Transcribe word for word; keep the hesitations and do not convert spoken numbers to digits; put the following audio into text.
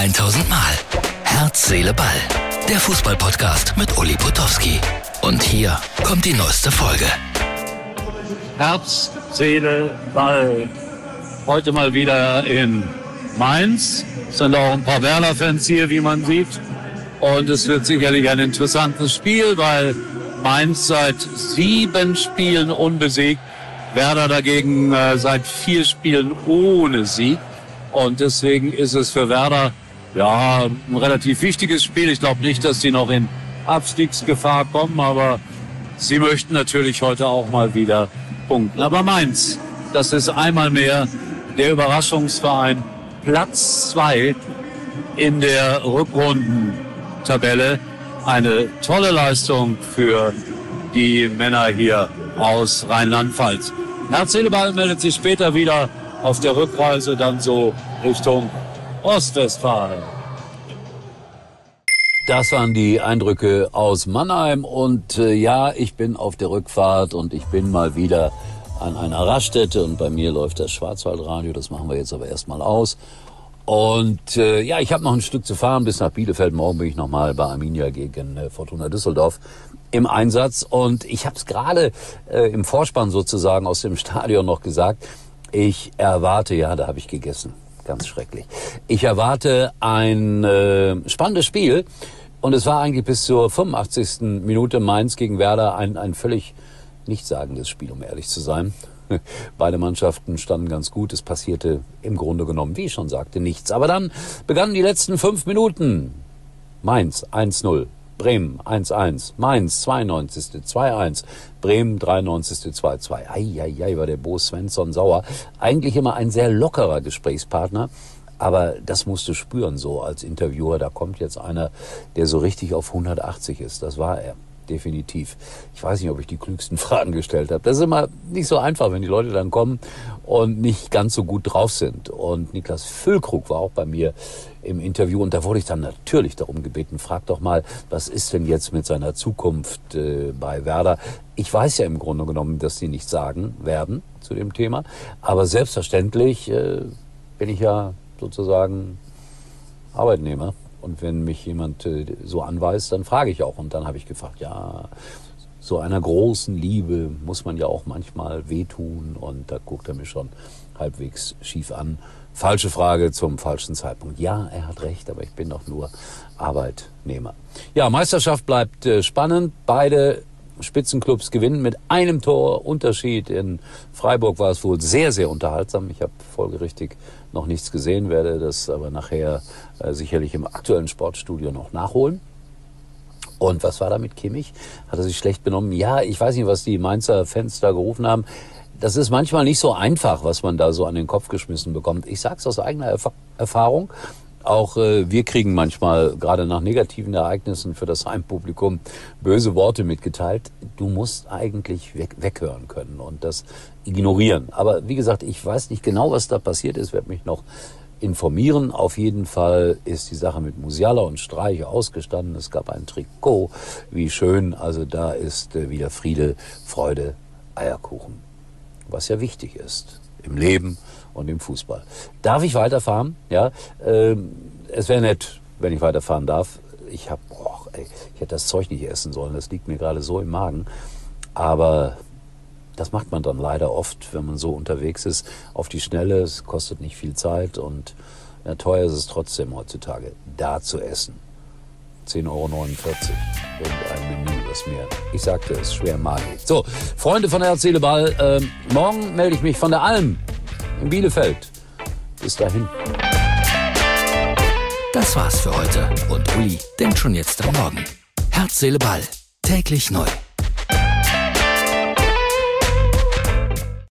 tausend Mal. Herz, Seele, Ball. Der Fußball-Podcast mit Uli Potowski. Und hier kommt die neueste Folge. Herz, Seele, Ball. Heute mal wieder in Mainz. Es sind auch ein paar Werder-Fans hier, wie man sieht. Und es wird sicherlich ein interessantes Spiel, weil Mainz seit sieben Spielen unbesiegt. Werder dagegen äh, seit vier Spielen ohne Sieg. Und deswegen ist es für Werder ja ein relativ wichtiges Spiel. Ich glaube nicht, dass sie noch in Abstiegsgefahr kommen, aber sie möchten natürlich heute auch mal wieder punkten. Aber Mainz, das ist einmal mehr der Überraschungsverein. Platz zwei in der Rückrundentabelle. Eine tolle Leistung für die Männer hier aus Rheinland-Pfalz. Herz, Seele, Ball meldet sich später wieder auf der Rückreise dann so Richtung Ostwestfalen. Das waren die Eindrücke aus Mannheim und äh, ja, ich bin auf der Rückfahrt und ich bin mal wieder an einer Raststätte und bei mir läuft das Schwarzwaldradio, das machen wir jetzt aber erstmal aus. Und äh, ja, ich habe noch ein Stück zu fahren bis nach Bielefeld. Morgen bin ich nochmal bei Arminia gegen äh, Fortuna Düsseldorf im Einsatz. Und ich habe es gerade äh, im Vorspann sozusagen aus dem Stadion noch gesagt. Ich erwarte, ja, da habe ich gegessen. Ganz schrecklich. Ich erwarte ein äh, spannendes Spiel. Und es war eigentlich bis zur fünfundachtzigsten Minute Mainz gegen Werder ein, ein völlig nichtssagendes Spiel, um ehrlich zu sein. Beide Mannschaften standen ganz gut. Es passierte im Grunde genommen, wie ich schon sagte, nichts. Aber dann begannen die letzten fünf Minuten. Mainz eins null. Bremen eins eins, Mainz zweiundneunzigste zwei eins, Bremen dreiundneunzigste zwei zwei. Eieiei, war der Bo Svensson sauer. Eigentlich immer ein sehr lockerer Gesprächspartner, aber das musst du spüren so als Interviewer. Da kommt jetzt einer, der so richtig auf hundertachtzig ist. Das war er, definitiv. Ich weiß nicht, ob ich die klügsten Fragen gestellt habe. Das ist immer nicht so einfach, wenn die Leute dann kommen und nicht ganz so gut drauf sind. Und Niklas Füllkrug war auch bei mir im Interview und da wurde ich dann natürlich darum gebeten, frag doch mal, was ist denn jetzt mit seiner Zukunft äh, bei Werder? Ich weiß ja im Grunde genommen, dass die nichts sagen werden zu dem Thema, aber selbstverständlich äh, bin ich ja sozusagen Arbeitnehmer und wenn mich jemand äh, so anweist, dann frage ich auch und dann habe ich gefragt, ja, so einer großen Liebe muss man ja auch manchmal wehtun und da guckt er mich schon halbwegs schief an. Falsche Frage zum falschen Zeitpunkt. Ja, er hat recht, aber ich bin doch nur Arbeitnehmer. Ja, Meisterschaft bleibt äh, spannend. Beide Spitzenclubs gewinnen mit einem Tor Unterschied. In Freiburg war es wohl sehr, sehr unterhaltsam. Ich habe folgerichtig noch nichts gesehen, werde das aber nachher äh, sicherlich im aktuellen Sportstudio noch nachholen. Und was war da mit Kimmich? Hat er sich schlecht benommen? Ja, ich weiß nicht, was die Mainzer Fans da gerufen haben. Das ist manchmal nicht so einfach, was man da so an den Kopf geschmissen bekommt. Ich sag's aus eigener Erf- Erfahrung. Auch äh, wir kriegen manchmal, gerade nach negativen Ereignissen für das Heimpublikum, böse Worte mitgeteilt. Du musst eigentlich weg- weghören können und das ignorieren. Aber wie gesagt, ich weiß nicht genau, was da passiert ist. Ich werde mich noch informieren. Auf jeden Fall ist die Sache mit Musiala und Streich ausgestanden. Es gab ein Trikot. Wie schön. Also da ist äh, wieder Friede, Freude, Eierkuchen. Was ja wichtig ist im Leben und im Fußball. Darf ich weiterfahren? Ja, ähm, es wäre nett, wenn ich weiterfahren darf. Ich hab, boah, ey, ich hätte das Zeug nicht essen sollen. Das liegt mir gerade so im Magen. Aber das macht man dann leider oft, wenn man so unterwegs ist, auf die Schnelle. Es kostet nicht viel Zeit und ja, teuer ist es trotzdem heutzutage, da zu essen. zehn Euro neunundvierzig. Irgendein Menü, das mir, ich sagte es, schwer magen liegt. So, Freunde von Herz, Seele, Ball, äh, morgen melde ich mich von der Alm in Bielefeld. Bis dahin. Das war's für heute und Uli denkt schon jetzt am Morgen. Herz, Seele, Ball. Täglich neu.